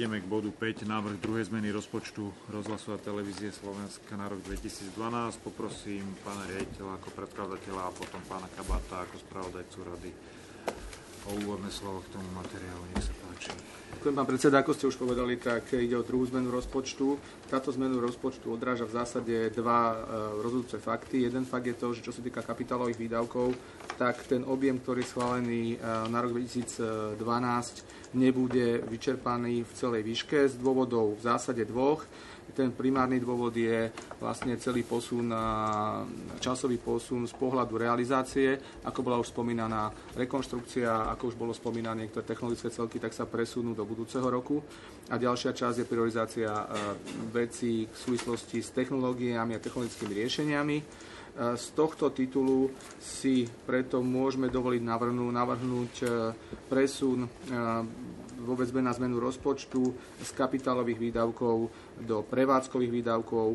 ideme k bodu 5, návrh druhej zmeny rozpočtu rozhlasu a televízie Slovenska na rok 2012. Poprosím pána riaditeľa ako predkladateľa a potom pána Kabata ako spravodajcu rady o úvodné slovo k tomu materiálu. Nech sa páči. Ďakujem, pán predseda. Ako ste už povedali, tak ide o druhú zmenu rozpočtu. Táto zmenu rozpočtu odráža v zásade dva rozhodujúce fakty. Jeden fakt je to, že čo sa týka kapitálových výdavkov, tak ten objem, ktorý je schválený na rok 2012, nebude vyčerpaný v celej výške z dôvodov v zásade dvoch. Ten primárny dôvod je vlastne celý posun, časový posun z pohľadu realizácie. Ako bola už spomínaná rekonštrukcia, ako už bolo spomínané niektoré technologické celky, tak sa presunú do budúceho roku. A ďalšia časť je priorizácia vecí v súvislosti s technológiami a technologickými riešeniami. Z tohto titulu si preto môžeme dovoliť navrhnúť presun vôbec na zmenu rozpočtu z kapitálových výdavkov do prevádzkových výdavkov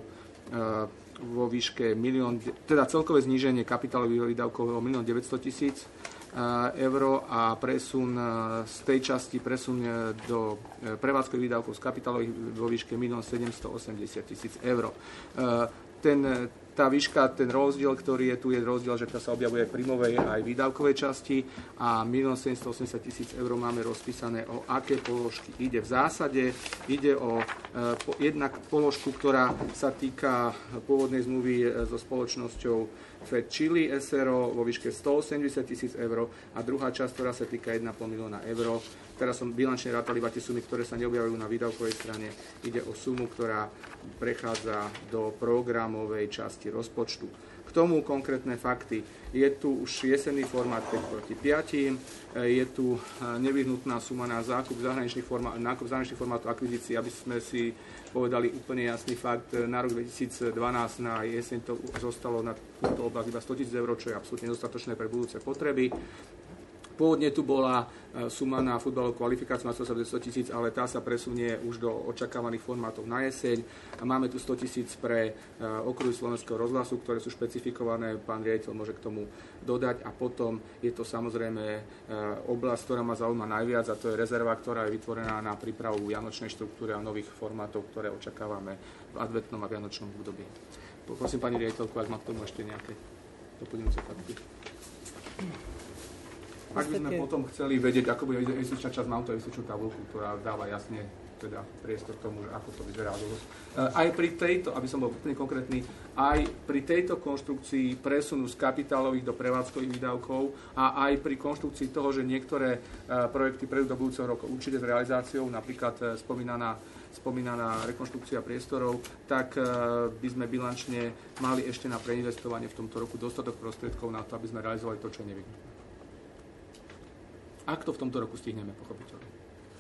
vo výške celkové zníženie kapitálových výdavkov o 1 900 000 eur a presun z tej časti do prevádzkových výdavkov z kapitálových vo výške 1 780 000 eur. Tá výška, ten rozdiel, ktorý je tu, je rozdiel, že to sa objavuje v príjmovej aj výdavkovej časti a 1 780 000 eur máme rozpísané, o aké položky ide. V zásade ide o jednak položku, ktorá sa týka pôvodnej zmluvy so spoločnosťou Fed Chile SRO vo výške 180 000 eur a druhá časť, ktorá sa týka 1,5 milióna eur. Teraz som bilančne rátal iba tie sumy, ktoré sa neobjavujú na výdavkovej strane. Ide o sumu, ktorá prechádza do programovej časti rozpočtu. K tomu konkrétne fakty. Je tu už jesenný formát 5 proti 5. Je tu nevyhnutná suma na nákup zahraničných formátov akvizícií, aby sme si povedali úplne jasný fakt. Na rok 2012 na jeseň to zostalo na túto oblasť iba 100 000 eur, čo je absolútne nedostatočné pre budúce potreby. Pôvodne tu bola suma na futbalovú kvalifikáciu na 100 000, ale tá sa presunie už do očakávaných formátov na jeseň. Máme tu 100 000 pre okruhy slovenského rozhlasu, ktoré sú špecifikované, pán riaditeľ môže k tomu dodať. A potom je to samozrejme oblasť, ktorá ma zaujíma najviac, a to je rezerva, ktorá je vytvorená na prípravu vianočnej štruktúry a nových formátov, ktoré očakávame v adventnom a vianočnom období. Poprosím pani riaditeľku, ak má k tomu ešte nejaké doplňujúce fakty. Ak by sme potom chceli vedieť, ako bude investičná časť, mám tu investičnú tabuľku, ktorá dáva jasne teda priestor tomu, že ako to vyzerá. Aj pri tejto, aby som bol úplne konkrétny, aj pri tejto konštrukcii presunu z kapitálových do prevádzkových výdavkov a aj pri konštrukcii toho, že niektoré projekty prejdú do budúceho roku určite s realizáciou, napríklad spomínaná rekonštrukcia priestorov, tak by sme bilančne mali ešte na preinvestovanie v tomto roku dostatok prostriedkov na to, aby sme realizovali to, čo je nevyhnutné. Ak to v tomto roku stihneme, pochopiteľne.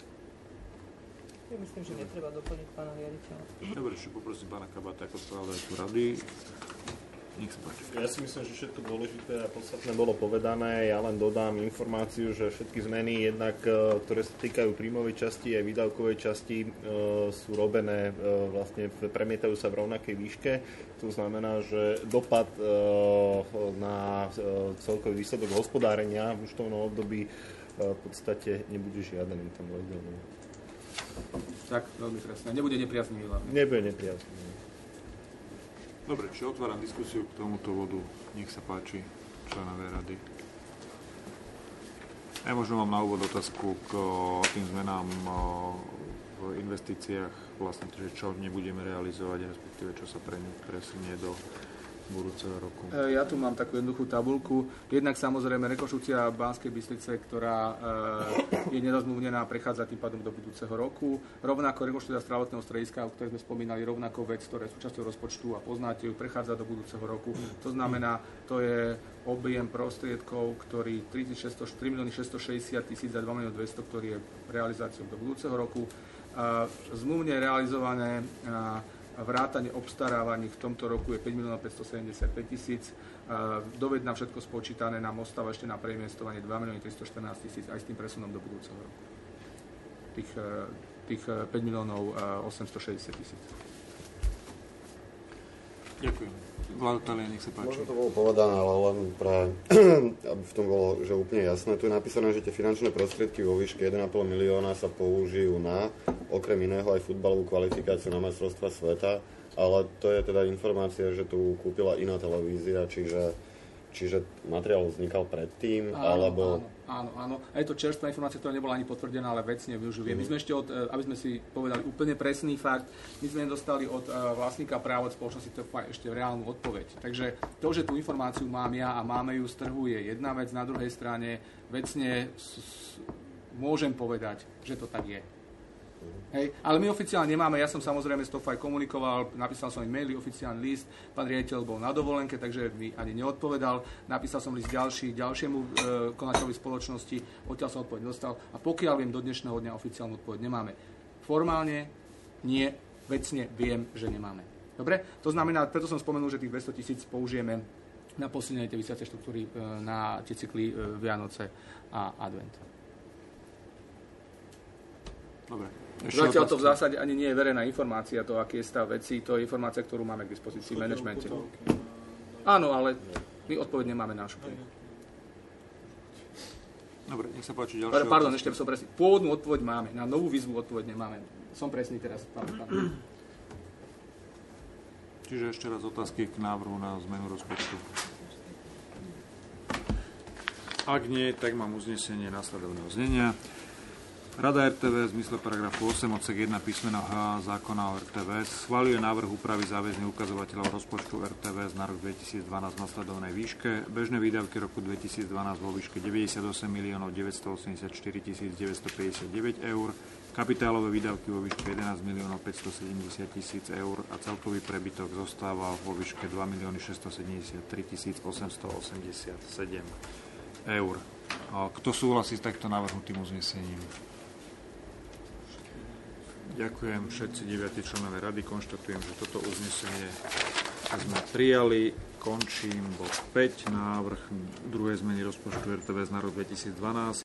Ja myslím, že netreba doplniť pána riaditeľa. Dobre, ešte poprosím pána Kabata ako spravodajcu rady. Nech sa páči. Ja si myslím, že všetko dôležité a podstatné bolo povedané. Ja len dodám informáciu, že všetky zmeny, jednak, ktoré sa týkajú príjmovej časti a výdavkovej časti, sú robené, vlastne premietajú sa v rovnakej výške. To znamená, že dopad na celkový výsledok hospodárenia v účtovnom období v podstate nebude žiaden tam rozdiel. Tak, veľmi presne. Nebude nepriaznivý hlavne. Nebude nepriaznivý. Dobre, čiže otváram diskusiu k tomuto bodu. Nech sa páči, členovia rady. Ja možno mám na úvod otázku k tým zmenám v investíciách, vlastne to, že čo nebudeme realizovať, respektíve čo sa presunie do budúceho roku. Ja tu mám takú jednoduchú tabuľku. Jednak samozrejme rekonštrukcia Banskej Bystrice, ktorá je nerozmluvnená, prechádza tým pádom do budúceho roku. Rovnako rekonštrukcia zdravotného strediska, o ktorej sme spomínali, rovnako vec, ktoré sú súčasťou rozpočtu a poznáte ju, prechádza do budúceho roku. To znamená, to je objem prostriedkov, ktorý 3 660 000 za 2 200 000, ktorý je realizáciou do budúceho roku. Zmluvne realizované vrátane obstarávaní v tomto roku je 5 575 000. Doved na všetko spočítané nám ostáva ešte na preinvestovanie 2 314 000 aj s tým presunom do budúceho roku. Tých 5 860 000. Ďakujem. Vlado Talian, nech sa páči. Možno to bolo povedané, ale len pre, aby v tom bolo že úplne jasné. Tu je napísané, že tie finančné prostriedky vo výške 1,5 milióna sa použijú na, okrem iného, aj futbalovú kvalifikáciu na majstrovstvá sveta, ale to je teda informácia, že tu kúpila iná televízia, čiže materiál vznikal predtým, alebo... Áno. A je to čerstvá informácia, ktorá nebola ani potvrdená, ale vecne využuje. My sme ešte aby sme si povedali úplne presný fakt, my sme nedostali od vlastníka práv od spoločnosti ešte reálnu odpoveď. Takže to, že tú informáciu mám ja a máme ju z trhu, je jedna vec. Na druhej strane vecne môžem povedať, že to tak je. Hej, ale my oficiálne nemáme, ja som samozrejme s TOFAJ komunikoval, napísal som im maily, oficiálny list, pán riaditeľ bol na dovolenke, takže mi ani neodpovedal, napísal som list ďalšiemu konateľovi spoločnosti, odtiaľ som odpoveď dostal a pokiaľ viem, do dnešného dňa oficiálnu odpoveď nemáme. Formálne nie, vecne viem, že nemáme. Dobre? To znamená, preto som spomenul, že tých 200 000 použijeme na posilnenie tej vysielacej štruktúry na tie cykly Vianoce a Advent. Dobre. Zatiaľ to v zásade ani nie je verejná informácia, to, aký je stav veci, to je informácia, ktorú máme k dispozícii v manažmente. Áno, ale my odpoveď nemáme našu. Dobre, nech sa páči ďalšie. Pardon, ešte som presný. Pôvodnú odpoveď máme, na novú výzvu odpoveď nemáme. Som presný teraz. Pán. Čiže ešte raz otázky k návrhu na zmenu rozpočtu. Ak nie, tak mám uznesenie následovného znenia. Rada RTVS v zmysle paragrafu 8 odsek 1 písmeno H zákona o RTVS schvaľuje návrh úpravy záväzných ukazovateľov rozpočtu RTVS na rok 2012 v nasledovnej výške. Bežné výdavky roku 2012 vo výške 98 984 959 eur, kapitálové výdavky vo výške 11 570 000 eur a celkový prebytok zostáva vo výške 2 673 887 eur. Kto súhlasí s takto navrhnutým uznesením? Ďakujem všetci 9 členové rady. Konštatujem, že toto uznesenie sme prijali. Končím bod 5, návrh druhej zmeny rozpočtu RTVS na rok 2012.